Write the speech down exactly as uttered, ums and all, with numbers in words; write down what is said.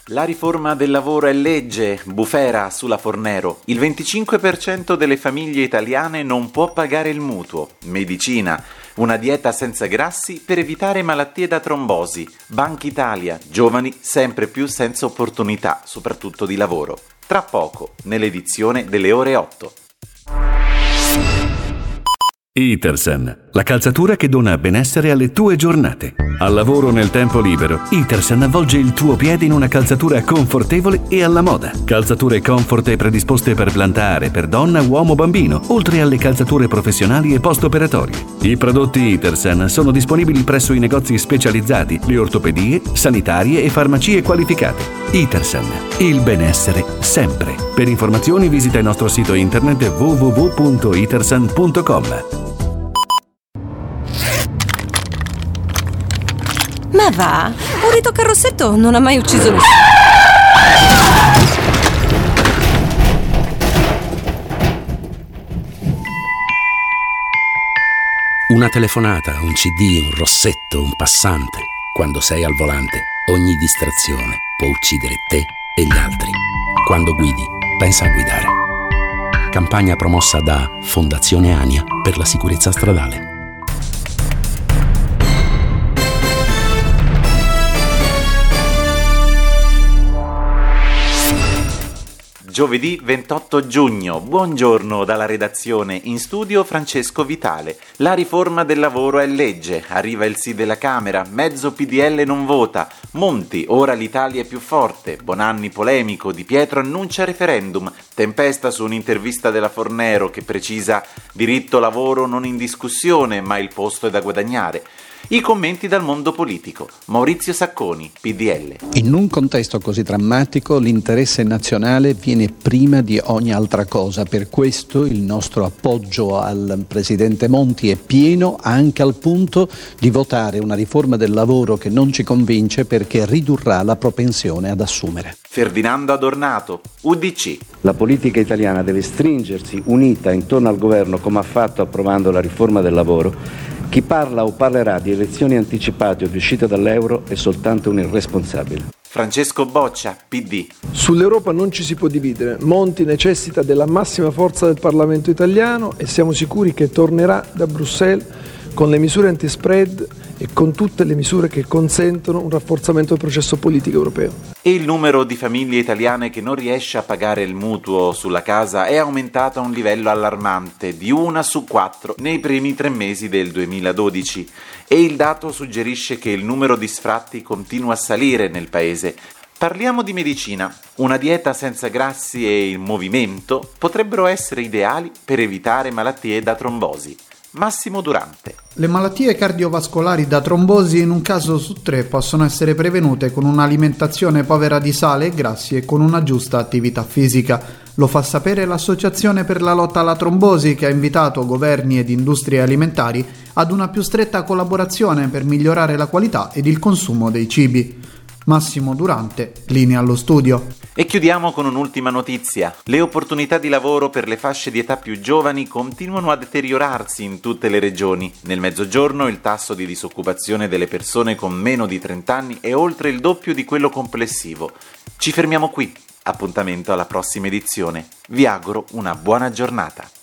La riforma del lavoro è legge, bufera sulla Fornero. Il venticinque per cento delle famiglie italiane non può pagare il mutuo. Medicina, una dieta senza grassi per evitare malattie da trombosi. Banca Italia, giovani sempre più senza opportunità, soprattutto di lavoro. Tra poco, nell'edizione delle ore otto. Itersen, la calzatura che dona benessere alle tue giornate. Al lavoro nel tempo libero, Itersen avvolge il tuo piede in una calzatura confortevole e alla moda. Calzature comfort predisposte per plantare, per donna, uomo, bambino, oltre alle calzature professionali e post-operatorie. I prodotti Itersen sono disponibili presso i negozi specializzati, le ortopedie, sanitarie e farmacie qualificate. Itersen, il benessere sempre. Per informazioni visita il nostro sito internet w w w punto itersen punto com. Ma va, un ritocco al rossetto non ha mai ucciso nessuno. Una telefonata, un C D, un rossetto, un passante. Quando sei al volante, ogni distrazione può uccidere te e gli altri. Quando guidi, pensa a guidare. Campagna promossa da Fondazione ANIA per la sicurezza stradale. Giovedì ventotto giugno, buongiorno dalla redazione, in studio Francesco Vitale. La riforma del lavoro è legge, arriva il sì della Camera, mezzo P D L non vota, Monti, ora l'Italia è più forte, Bonanni polemico, Di Pietro annuncia referendum, tempesta su un'intervista della Fornero che precisa diritto lavoro non in discussione, ma il posto è da guadagnare. I commenti dal mondo politico. Maurizio Sacconi, P D L. In un contesto così drammatico l'interesse nazionale viene prima di ogni altra cosa, per questo il nostro appoggio al Presidente Monti è pieno, anche al punto di votare una riforma del lavoro che non ci convince perché ridurrà la propensione ad assumere. Ferdinando Adornato, U D C. La politica italiana deve stringersi unita intorno al governo come ha fatto approvando la riforma del lavoro. Chi parla o parlerà di elezioni anticipate o di uscita dall'euro è soltanto un irresponsabile. Francesco Boccia, P D. Sull'Europa non ci si può dividere. Monti necessita della massima forza del Parlamento italiano e siamo sicuri che tornerà da Bruxelles con le misure anti-spread e con tutte le misure che consentono un rafforzamento del processo politico europeo. E il numero di famiglie italiane che non riesce a pagare il mutuo sulla casa è aumentato a un livello allarmante di una su quattro nei primi tre mesi del duemiladodici e il dato suggerisce che il numero di sfratti continua a salire nel paese. Parliamo di medicina. Una dieta senza grassi e il movimento potrebbero essere ideali per evitare malattie da trombosi. Massimo Durante. Le malattie cardiovascolari da trombosi in un caso su tre possono essere prevenute con un'alimentazione povera di sale e grassi e con una giusta attività fisica. Lo fa sapere l'Associazione per la lotta alla trombosi, che ha invitato governi ed industrie alimentari ad una più stretta collaborazione per migliorare la qualità ed il consumo dei cibi. Massimo Durante, linea allo studio. E chiudiamo con un'ultima notizia. Le opportunità di lavoro per le fasce di età più giovani continuano a deteriorarsi in tutte le regioni. Nel Mezzogiorno il tasso di disoccupazione delle persone con meno di trenta anni è oltre il doppio di quello complessivo. Ci fermiamo qui. Appuntamento alla prossima edizione. Vi auguro una buona giornata.